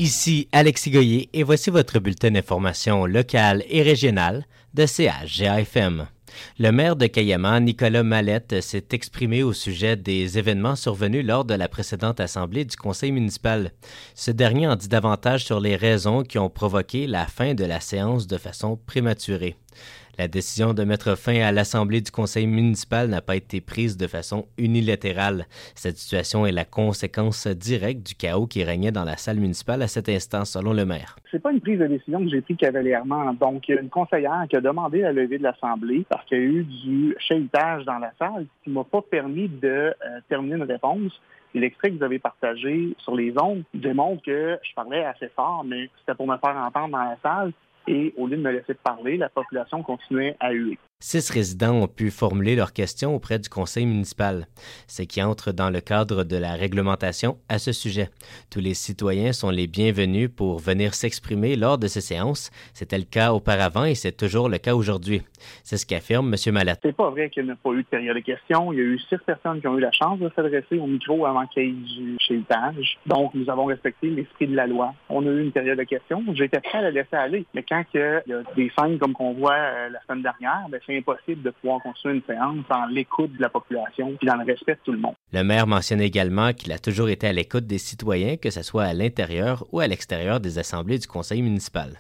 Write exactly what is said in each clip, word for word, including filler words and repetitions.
Ici Alexis Goyer et voici votre bulletin d'information locale et régionale de C H G A F M. Le maire de Cayama, Nicolas Mallette, s'est exprimé au sujet des événements survenus lors de la précédente assemblée du conseil municipal. Ce dernier en dit davantage sur les raisons qui ont provoqué la fin de la séance de façon prématurée. La décision de mettre fin à l'assemblée du conseil municipal n'a pas été prise de façon unilatérale. Cette situation est la conséquence directe du chaos qui régnait dans la salle municipale à cet instant, selon le maire. C'est pas une prise de décision que j'ai prise cavalièrement. Donc, il y a une conseillère qui a demandé la levée de l'assemblée parce qu'il y a eu du chahutage dans la salle qui ne m'a pas permis de euh, terminer une réponse. Et l'extrait que vous avez partagé sur les ondes démontre que je parlais assez fort, mais c'était pour me faire entendre dans la salle. Et au lieu de me laisser parler, la population continuait à huer. Six résidents ont pu formuler leurs questions auprès du conseil municipal, ce qui entre dans le cadre de la réglementation à ce sujet. Tous les citoyens sont les bienvenus pour venir s'exprimer lors de ces séances. C'était le cas auparavant et c'est toujours le cas aujourd'hui. C'est ce qu'affirme M. Mallette. C'est pas vrai qu'il n'y a pas eu de période de questions. Il y a eu six personnes qui ont eu la chance de s'adresser au micro avant qu'il y ait du chahutage. Donc, nous avons respecté l'esprit de la loi. On a eu une période de questions. J'étais prêt à la laisser aller. Mais quand il y a des scènes comme qu'on voit euh, la semaine dernière, bien, c'est impossible de pouvoir construire une séance dans l'écoute de la population et dans le respect de tout le monde. Le maire mentionne également qu'il a toujours été à l'écoute des citoyens, que ce soit à l'intérieur ou à l'extérieur des assemblées du conseil municipal.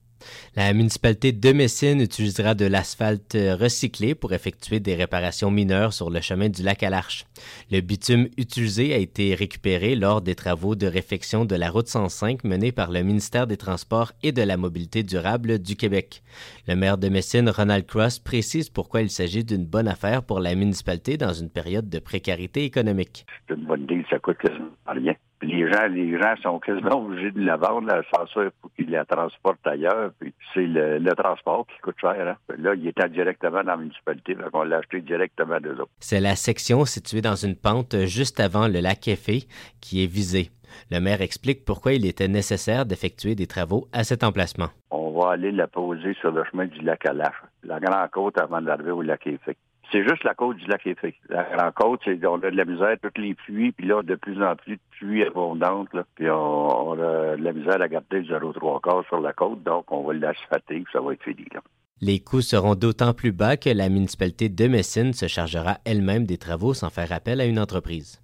La municipalité de Messine utilisera de l'asphalte recyclé pour effectuer des réparations mineures sur le chemin du lac à l'Arche. Le bitume utilisé a été récupéré lors des travaux de réfection de la route cent cinq menés par le ministère des Transports et de la Mobilité durable du Québec. Le maire de Messine, Ronald Cross, précise pourquoi il s'agit d'une bonne affaire pour la municipalité dans une période de précarité économique. C'est une bonne idée, ça coûte quasiment rien. Les gens, les gens sont quasiment obligés de la vendre, la censure, pour qu'ils la transportent ailleurs. Puis c'est le, le transport qui coûte cher. Hein? Là, il était directement dans la municipalité, donc on l'a acheté directement d'eux autres. C'est la section située dans une pente juste avant le lac Effet qui est visée. Le maire explique pourquoi il était nécessaire d'effectuer des travaux à cet emplacement. On va aller la poser sur le chemin du lac à l'Arche, la grande côte avant d'arriver au lac Effet. C'est juste la côte du lac Effet. La grande côte, c'est, on a de la misère, toutes les pluies, puis là, de plus en plus de pluies abondantes, là, puis on, on a de la misère à garder le zéro trois quarts sur la côte, donc on va l'asphalter, puis ça va être fini, là. Les coûts seront d'autant plus bas que la municipalité de Messine se chargera elle-même des travaux sans faire appel à une entreprise.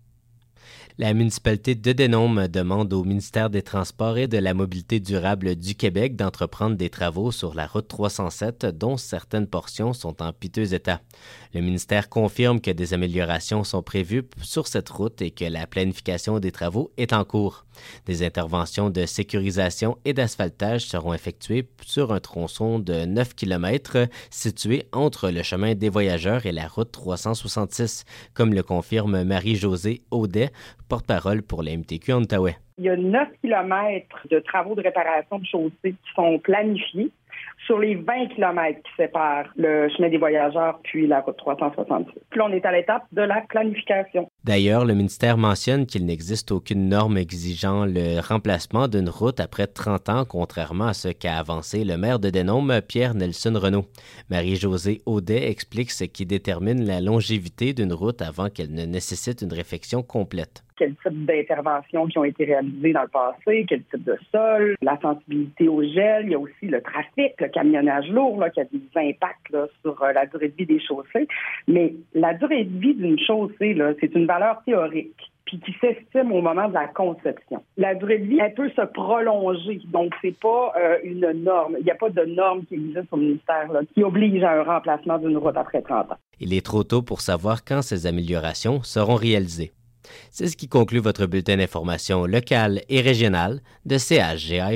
La municipalité de Denôme demande au ministère des Transports et de la Mobilité durable du Québec d'entreprendre des travaux sur la route trois cent sept, dont certaines portions sont en piteux état. Le ministère confirme que des améliorations sont prévues sur cette route et que la planification des travaux est en cours. Des interventions de sécurisation et d'asphaltage seront effectuées sur un tronçon de neuf kilomètres situé entre le chemin des voyageurs et la route trois cent soixante-six, comme le confirme Marie-Josée Audet, porte-parole pour la M T Q en Outaouais. Il y a neuf kilomètres de travaux de réparation de chaussées qui sont planifiés sur les vingt kilomètres qui séparent le chemin des voyageurs puis la route trois cent soixante-six. Puis là, on est à l'étape de la planification. D'ailleurs, le ministère mentionne qu'il n'existe aucune norme exigeant le remplacement d'une route après trente ans, contrairement à ce qu'a avancé le maire de Denôme, Pierre Nelson Renaud. Marie-Josée Audet explique ce qui détermine la longévité d'une route avant qu'elle ne nécessite une réfection complète. Quel type d'interventions qui ont été réalisées dans le passé, quel type de sol, la sensibilité au gel, il y a aussi le trafic, le camionnage lourd là, qui a des impacts là, sur euh, la durée de vie des chaussées. Mais la durée de vie d'une chaussée, là, c'est une valeur théorique puis qui s'estime au moment de la conception. La durée de vie, elle peut se prolonger, donc c'est pas euh, une norme. Il n'y a pas de norme qui existe au ministère là, qui oblige à un remplacement d'une route après trente ans. Il est trop tôt pour savoir quand ces améliorations seront réalisées. C'est ce qui conclut votre bulletin d'information locale et régionale de C H G A F M.